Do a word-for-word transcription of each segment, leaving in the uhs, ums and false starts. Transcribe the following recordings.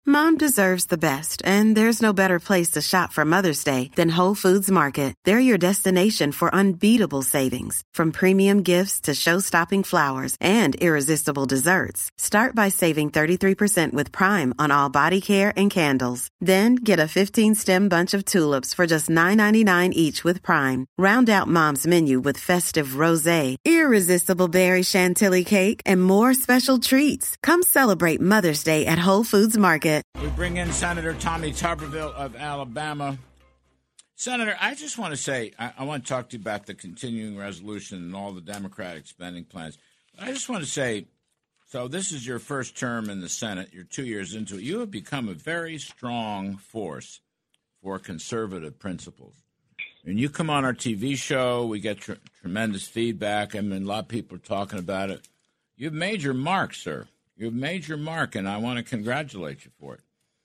Mom deserves the best, and there's no better place to shop for Mother's Day than Whole Foods Market. They're your destination for unbeatable savings, from premium gifts to show-stopping flowers and irresistible desserts. Start by saving thirty-three percent with Prime on all body care and candles. Then get a fifteen-stem bunch of tulips for just nine ninety-nine each with Prime. Round out Mom's menu with festive rosé, irresistible berry chantilly cake, and more special treats. Come celebrate Mother's Day at Whole Foods Market. We bring in Senator Tommy Tuberville of Alabama. Senator, I just want to say, I, I want to talk to you about the continuing resolution and all the Democratic spending plans. I just want to say, so this is your first term in the Senate. You're two years into it. You have become a very strong force for conservative principles. And you come on our T V show, we get tr- tremendous feedback. I mean, a lot of people are talking about it. You've made your mark, sir. You've made your mark, and I want to congratulate you for it.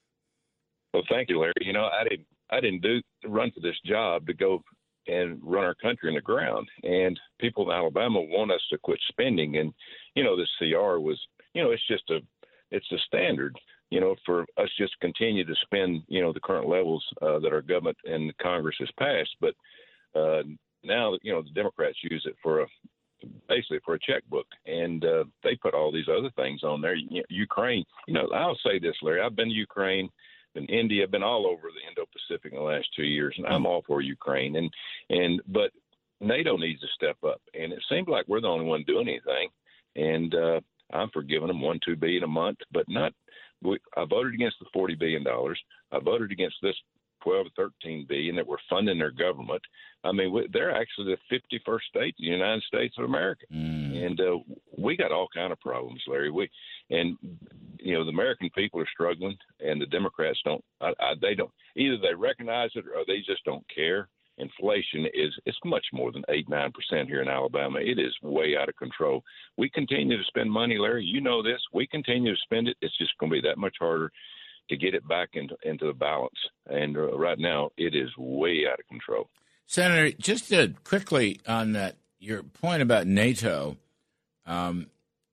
Well, thank you, Larry. You know, I didn't, I didn't do run for this job to go and run our country in the ground. And people in Alabama want us to quit spending. And, you know, this C R was, you know, it's just a, it's a standard, you know, for us just to continue to spend, you know, the current levels uh, that our government and Congress has passed. But uh, now, you know, the Democrats use it for a, basically for a checkbook, and uh, they put all these other things on there. You know, Ukraine, you know, I'll say this, Larry, I've been to Ukraine, been India, been all over the Indo-Pacific in the last two years, and I'm all for Ukraine. And, and but NATO needs to step up, and it seems like we're the only one doing anything. And uh, I'm for giving them one, two billion a month, but not. We, I voted against the forty billion dollars. I voted against this twelve or thirteen billion that we're funding their government. I mean, we, they're actually the fifty-first state in the United States of America, mm. and uh, we got all kind of problems, Larry. We and you know the American people are struggling, and the Democrats don't. I, I, they don't either. They recognize it or they just don't care. Inflation is it's much more than eight nine percent here in Alabama. It is way out of control. We continue to spend money, Larry. You know this. We continue to spend it. It's just going to be that much harder to get it back into into the balance. And uh, right now, it is way out of control. Senator, just to quickly on that, your point about NATO, um,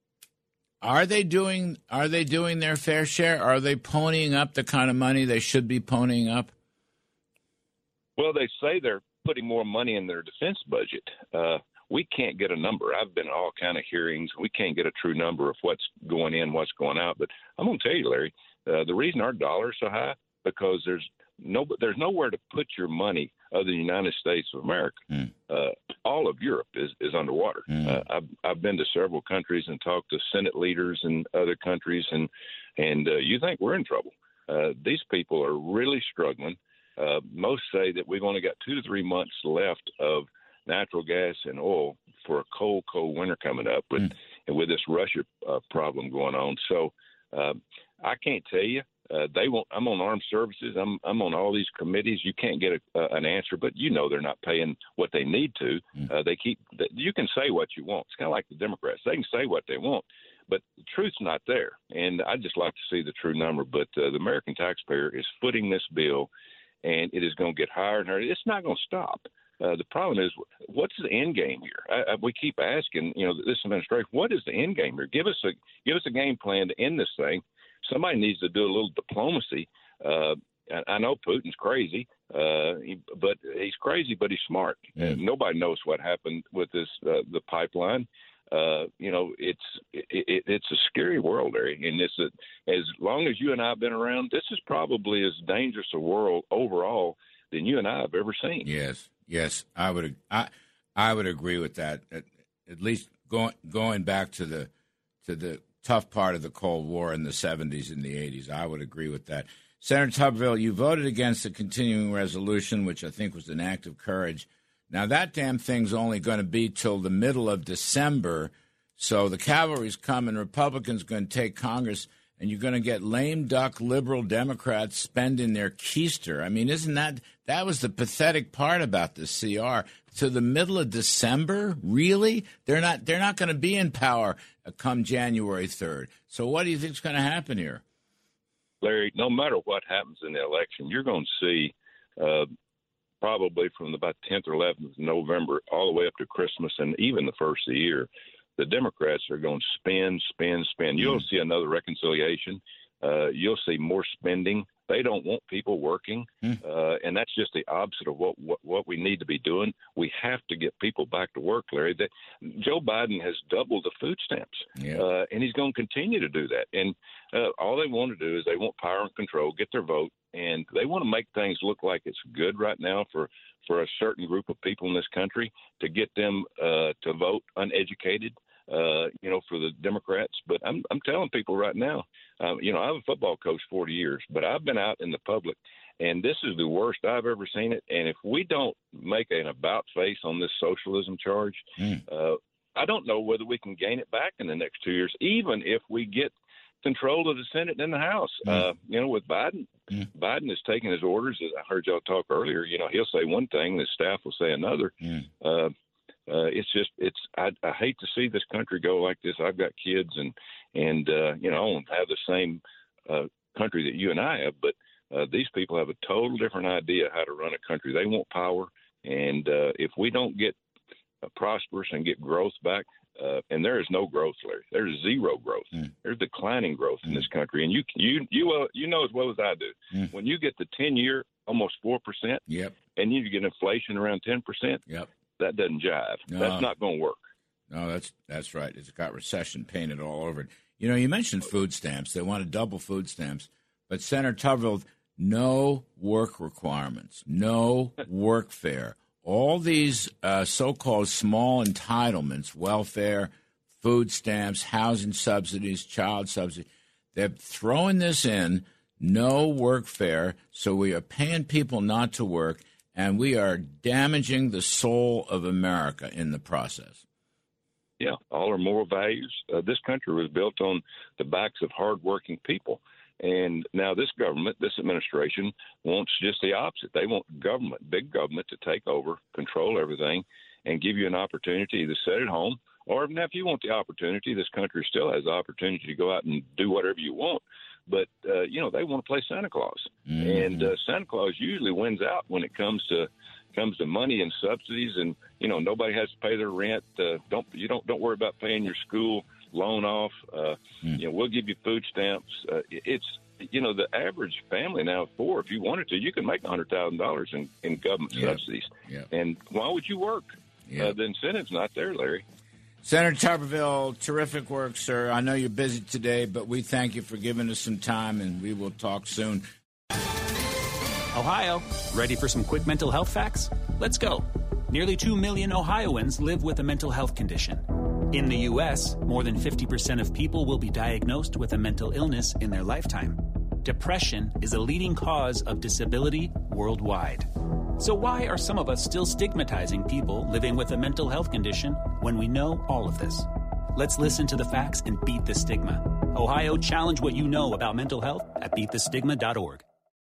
are they doing are they doing their fair share? Are they ponying up the kind of money they should be ponying up? Well, they say they're putting more money in their defense budget. Uh, we can't get a number. I've been in all kind of hearings. We can't get a true number of what's going in, what's going out. But I'm going to tell you, Larry, uh, the reason our dollar is so high because there's no there's nowhere to put your money other than the United States of America. Mm. Uh, all of Europe is, is underwater. Mm. Uh, I've I've been to several countries and talked to Senate leaders in other countries, and and uh, you think we're in trouble? Uh, these people are really struggling. Uh, most say that we've only got two to three months left of natural gas and oil for a cold, cold winter coming up with, mm. and with this Russia uh, problem going on. So uh, I can't tell you. Uh, they won't. I'm on armed services. I'm I'm on all these committees. You can't get a, uh, an answer, but you know they're not paying what they need to. Mm. Uh, they keep. You can say what you want. It's kind of like the Democrats. They can say what they want, but the truth's not there. And I'd just like to see the true number. But uh, the American taxpayer is footing this bill, and it is going to get higher and higher. It's not going to stop. Uh, the problem is, what's the end game here? I, I, we keep asking, you know, this administration, what is the end game here? Give us a give us a game plan to end this thing. Somebody needs to do a little diplomacy. Uh, I, I know Putin's crazy, uh, he, but he's crazy, but he's smart. Mm. And nobody knows what happened with this uh, the pipeline. Uh, you know, it's it, it, it's a scary world, Larry. And it's a, as long as you and I have been around, this is probably as dangerous a world overall than you and I have ever seen. Yes, yes, I would. I I would agree with that. At, at least going going back to the to the tough part of the Cold War in the seventies and the eighties, I would agree with that. Senator Tuberville, you voted against the continuing resolution, which I think was an act of courage. Now, that damn thing's only going to be till the middle of December, so the cavalry's coming, Republicans going to take Congress, and you're going to get lame duck liberal Democrats spending their keister. I mean, isn't that – that was the pathetic part about the C R. To the middle of December? Really? They're not They're not going to be in power come January third. So what do you think is going to happen here? Larry, no matter what happens in the election, you're going to see uh, – probably from about tenth or eleventh of November all the way up to Christmas and even the first of the year, the Democrats are going to spend, spend, spend. You don't see another reconciliation. Uh, you'll see more spending. They don't want people working, mm. uh, and that's just the opposite of what, what what we need to be doing. We have to get people back to work, Larry. That Joe Biden has doubled the food stamps, yeah. uh, and he's going to continue to do that. And uh, all they want to do is they want power and control, get their vote, and they want to make things look like it's good right now for, for a certain group of people in this country to get them uh, to vote uneducated. Uh, you know, for the Democrats. But I'm I'm telling people right now, um, you know, I was a football coach forty years, but I've been out in the public, and this is the worst I've ever seen it. And if we don't make an about face on this socialism charge, mm. uh, I don't know whether we can gain it back in the next two years, even if we get control of the Senate and the House. Mm. Uh, you know, with Biden, mm. Biden is taking his orders. As I heard y'all talk earlier, you know, he'll say one thing, the staff will say another. Mm. Uh, Uh, it's just, it's, I, I hate to see this country go like this. I've got kids and, and, uh, you know, I don't have the same, uh, country that you and I have, but, uh, these people have a total different idea how to run a country. They want power. And, uh, if we don't get uh, prosperous and get growth back, uh, and there is no growth, Larry, there's zero growth. Mm. There's declining growth mm. in this country. And you, you, you, uh, you know, as well as I do, mm. when you get the ten year, almost four percent, yep. and you get inflation around ten percent, yep. that doesn't jive. No. That's not going to work. No, that's that's right. It's got recession painted all over it. You know, you mentioned food stamps. They want to double food stamps. But Senator Tuberville, no work requirements, no workfare. All these uh, so-called small entitlements, welfare, food stamps, housing subsidies, child subsidies, they're throwing this in, no workfare, so we are paying people not to work, and we are damaging the soul of America in the process. Yeah, all our moral values. Uh, this country was built on the backs of hardworking people. And now this government, this administration, wants just the opposite. They want government, big government, to take over, control everything, and give you an opportunity to sit at home. Or even if you want the opportunity, this country still has the opportunity to go out and do whatever you want. But, uh, you know, they want to play Santa Claus. Mm-hmm. And uh, Santa Claus usually wins out when it comes to comes to money and subsidies. And, you know, nobody has to pay their rent. Uh, don't you don't don't worry about paying your school loan off. Uh, mm. You know, we'll give you food stamps. Uh, it's, you know, the average family now of four, if you wanted to, you can make one hundred thousand dollars in, in government yep. subsidies. Yep. And why would you work? Yep. Uh, the incentive's not there, Larry. Senator Tuberville, terrific work, sir. I know you're busy today, but we thank you for giving us some time, and we will talk soon. Ohio, ready for some quick mental health facts? Let's go. Nearly two million Ohioans live with a mental health condition. In the U S, more than fifty percent of people will be diagnosed with a mental illness in their lifetime. Depression is a leading cause of disability worldwide. So why are some of us still stigmatizing people living with a mental health condition when we know all of this? Let's listen to the facts and beat the stigma. Ohio, challenge what you know about mental health at beat the stigma dot org.